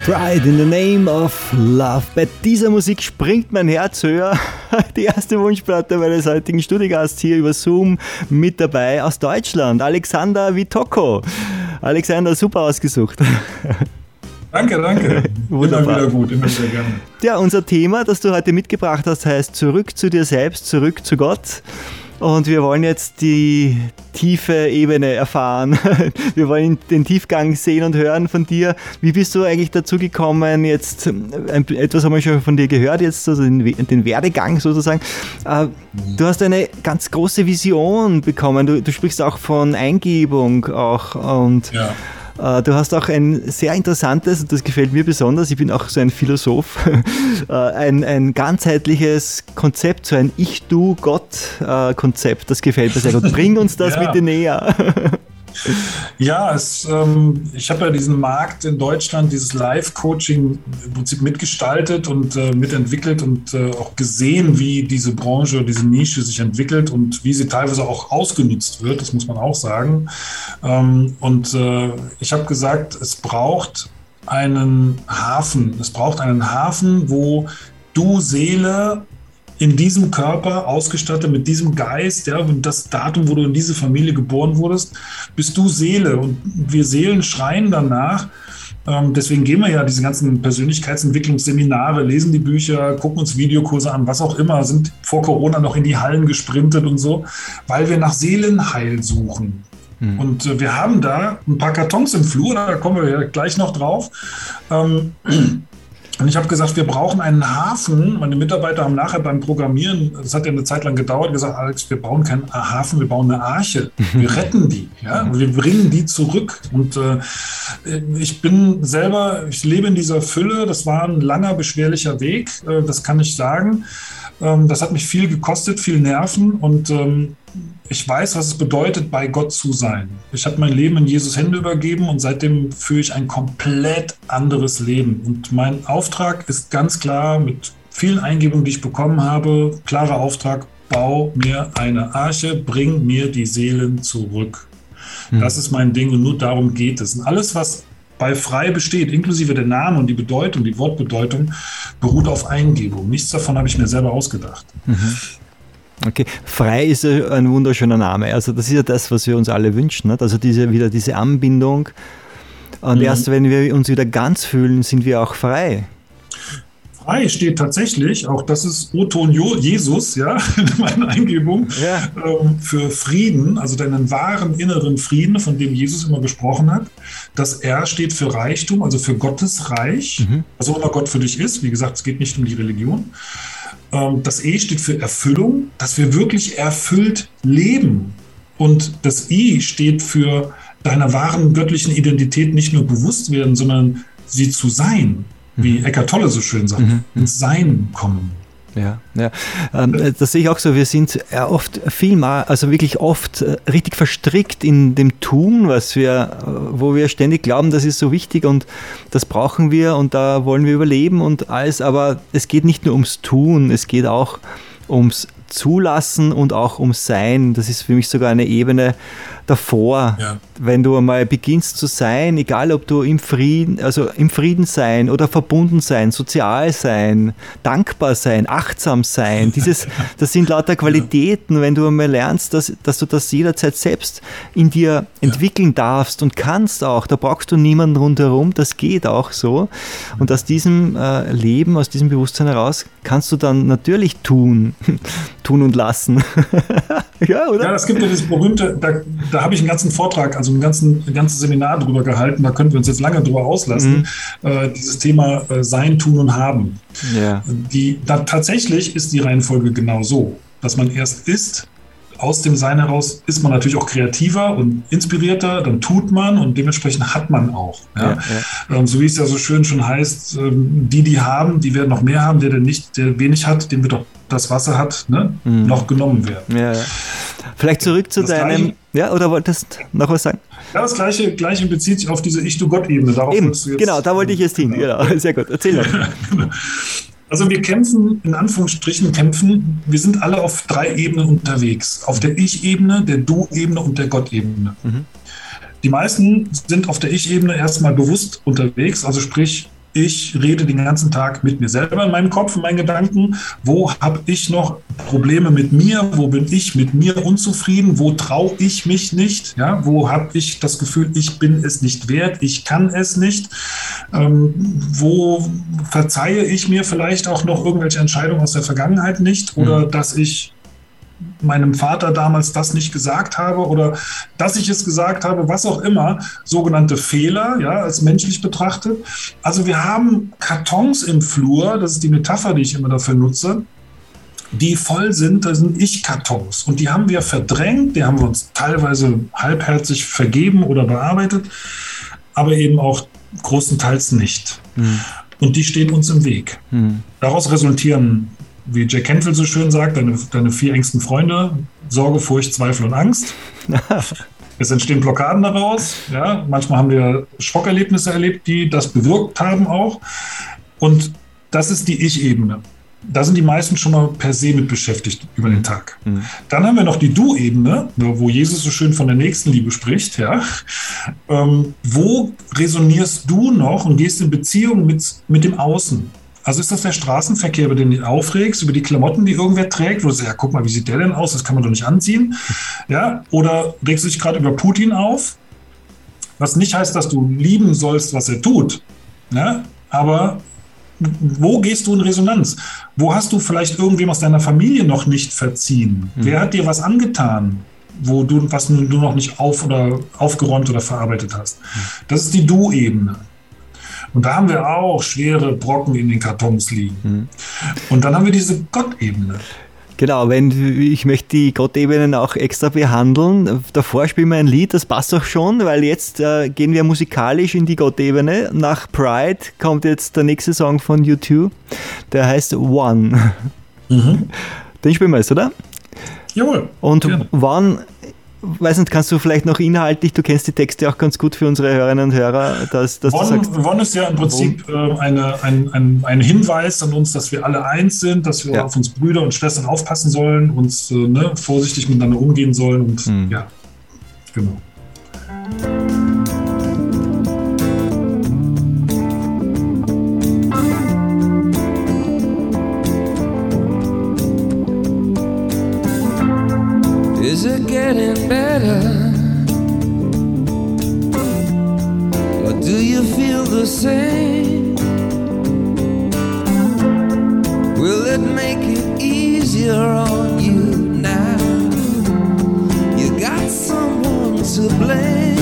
Pride in the Name of Love. Bei dieser Musik springt mein Herz höher. Die erste Wunschplatte meines heutigen Studiogasts hier über Zoom mit dabei aus Deutschland, Alexander Vitocco. Alexander, super ausgesucht. Danke. Wunderbar. Immer wieder gut, immer wieder gerne. Ja, unser Thema, das du heute mitgebracht hast, heißt Zurück zu dir selbst, zurück zu Gott. Und wir wollen jetzt die tiefe Ebene erfahren. Wir wollen den Tiefgang sehen und hören von dir. Wie bist du eigentlich dazu gekommen? Jetzt etwas haben wir schon von dir gehört, jetzt also den Werdegang sozusagen. Du hast eine ganz große Vision bekommen. Du sprichst auch von Eingebung auch und ja. Du hast auch ein sehr interessantes, und das gefällt mir besonders, ich bin auch so ein Philosoph, ein ganzheitliches Konzept, so ein Ich-Du-Gott-Konzept, das gefällt mir sehr gut. Bring uns das bitte näher. Ja, ich habe ja diesen Markt in Deutschland, dieses Live-Coaching im Prinzip mitgestaltet und mitentwickelt und auch gesehen, wie diese Branche, diese Nische sich entwickelt und wie sie teilweise auch ausgenutzt wird, das muss man auch sagen. Ich habe gesagt, es braucht einen Hafen. Es braucht einen Hafen, wo du, Seele, in diesem Körper ausgestattet, mit diesem Geist, ja, und das Datum, wo du in diese Familie geboren wurdest, bist du Seele. Und wir Seelen schreien danach. Deswegen gehen wir ja diese ganzen Persönlichkeitsentwicklungsseminare, lesen die Bücher, gucken uns Videokurse an, was auch immer, sind vor Corona noch in die Hallen gesprintet und so, weil wir nach Seelenheil suchen. Und wir haben da ein paar Kartons im Flur, da kommen wir ja gleich noch drauf. Und ich habe gesagt, wir brauchen einen Hafen. Meine Mitarbeiter haben nachher beim Programmieren, das hat ja eine Zeit lang gedauert, gesagt, Alex, wir bauen keinen Hafen, wir bauen eine Arche. Wir retten die, ja, wir bringen die zurück. Und ich lebe in dieser Fülle. Das war ein langer, beschwerlicher Weg, das kann ich sagen. Das hat mich viel gekostet, viel Nerven und ich weiß, was es bedeutet, bei Gott zu sein. Ich habe mein Leben in Jesus Hände übergeben und seitdem führe ich ein komplett anderes Leben. Und mein Auftrag ist ganz klar, mit vielen Eingebungen, die ich bekommen habe, klarer Auftrag, bau mir eine Arche, bring mir die Seelen zurück. Das ist mein Ding und nur darum geht es. Und alles, was bei frei besteht, inklusive der Name und die Bedeutung, die Wortbedeutung, beruht auf Eingebung. Nichts davon habe ich mir selber ausgedacht. Okay, frei ist ein wunderschöner Name. Also das ist ja das, was wir uns alle wünschen. Nicht? Also diese Anbindung. Und erst wenn wir uns wieder ganz fühlen, sind wir auch frei. Frei steht tatsächlich, auch das ist O-Ton Jesus, ja, in meiner Eingebung, für Frieden, also deinen wahren inneren Frieden, von dem Jesus immer gesprochen hat. Das R steht für Reichtum, also für Gottes Reich, was auch immer Gott für dich ist. Wie gesagt, es geht nicht um die Religion. Das E steht für Erfüllung, dass wir wirklich erfüllt leben. Und das I steht für deiner wahren göttlichen Identität nicht nur bewusst werden, sondern sie zu sein, wie Eckhart Tolle so schön sagt, ins Sein kommen. Ja. Das sehe ich auch so. Wir sind oft wirklich oft richtig verstrickt in dem Tun, wo wir ständig glauben, das ist so wichtig und das brauchen wir und da wollen wir überleben und alles. Aber es geht nicht nur ums Tun, es geht auch ums Zulassen und auch ums Sein. Das ist für mich sogar eine Ebene davor. Ja. Wenn du einmal beginnst zu sein, egal ob du im Frieden sein oder verbunden sein, sozial sein, dankbar sein, achtsam sein, das sind lauter Qualitäten, wenn du einmal lernst, dass du das jederzeit selbst in dir entwickeln darfst und kannst auch, da brauchst du niemanden rundherum, das geht auch so. Und aus diesem Leben, aus diesem Bewusstsein heraus, kannst du dann natürlich tun und lassen. Ja, oder? Ja, das gibt ja das berühmte, da habe ich einen ganzen Vortrag, also ein ganzes Seminar drüber gehalten, da können wir uns jetzt lange drüber auslassen, dieses Thema Sein, Tun und Haben. Ja. Tatsächlich ist die Reihenfolge genau so, dass man erst ist, aus dem Sein heraus ist man natürlich auch kreativer und inspirierter, dann tut man und dementsprechend hat man auch. Ja? So wie es ja so schön schon heißt, die haben, die werden noch mehr haben, der wenig hat, dem wird doch das Wasser hat, noch genommen werden. Ja. Vielleicht zurück zu deinem... oder wolltest du noch was sagen? Ja, das Gleiche bezieht sich auf diese Ich-Du-Gott-Ebene. Genau, da wollte ich jetzt hin. Genau. Sehr gut, erzähl doch. Also wir kämpfen, in Anführungsstrichen wir sind alle auf 3 Ebenen unterwegs. Auf der Ich-Ebene, der Du-Ebene und der Gott-Ebene. Die meisten sind auf der Ich-Ebene erstmal bewusst unterwegs, also sprich, ich rede den ganzen Tag mit mir selber in meinem Kopf, in meinen Gedanken. Wo habe ich noch Probleme mit mir? Wo bin ich mit mir unzufrieden? Wo traue ich mich nicht? Ja, wo habe ich das Gefühl, ich bin es nicht wert? Ich kann es nicht? Wo verzeihe ich mir vielleicht auch noch irgendwelche Entscheidungen aus der Vergangenheit nicht? Oder dass ich meinem Vater damals das nicht gesagt habe oder dass ich es gesagt habe, was auch immer, sogenannte Fehler, ja, als menschlich betrachtet. Also wir haben Kartons im Flur, das ist die Metapher, die ich immer dafür nutze, die voll sind, das sind Ich-Kartons und die haben wir verdrängt, die haben wir uns teilweise halbherzig vergeben oder bearbeitet, aber eben auch großenteils nicht. Und die stehen uns im Weg. Daraus resultieren, wie Jack Canfield so schön sagt, deine 4 engsten Freunde, Sorge, Furcht, Zweifel und Angst. Es entstehen Blockaden daraus. Ja? Manchmal haben wir Schockerlebnisse erlebt, die das bewirkt haben auch. Und das ist die Ich-Ebene. Da sind die meisten schon mal per se mit beschäftigt über den Tag. Dann haben wir noch die Du-Ebene, wo Jesus so schön von der Nächstenliebe spricht. Ja? Wo resonierst du noch und gehst in Beziehung mit dem Außen? Also ist das der Straßenverkehr, über den du dich aufregst, über die Klamotten, die irgendwer trägt, wo du sagst, ja, guck mal, wie sieht der denn aus, das kann man doch nicht anziehen. Ja? Oder regst du dich gerade über Putin auf, was nicht heißt, dass du lieben sollst, was er tut. Ja? Aber wo gehst du in Resonanz? Wo hast du vielleicht irgendwem aus deiner Familie noch nicht verziehen? Wer hat dir was angetan, was du noch nicht aufgeräumt oder verarbeitet hast? Das ist die Du-Ebene. Und da haben wir auch schwere Brocken in den Kartons liegen. Und dann haben wir diese Gott-Ebene. Genau, ich möchte die Gottebenen auch extra behandeln. Davor spielen wir ein Lied, das passt auch schon, weil jetzt gehen wir musikalisch in die Gottebene. Nach Pride kommt jetzt der nächste Song von U2, der heißt One. Den spielen wir jetzt, oder? Jawohl. Und gerne. One, weiß nicht, kannst du vielleicht noch inhaltlich, du kennst die Texte auch ganz gut für unsere Hörerinnen und Hörer, dass du sagst... One ist ja im Prinzip ein Hinweis an uns, dass wir alle eins sind, dass wir auf uns Brüder und Schwestern aufpassen sollen, uns vorsichtig miteinander umgehen sollen und ja, genau. Is it getting better? Or do you feel the same? Will it make it easier on you now? You got someone to blame.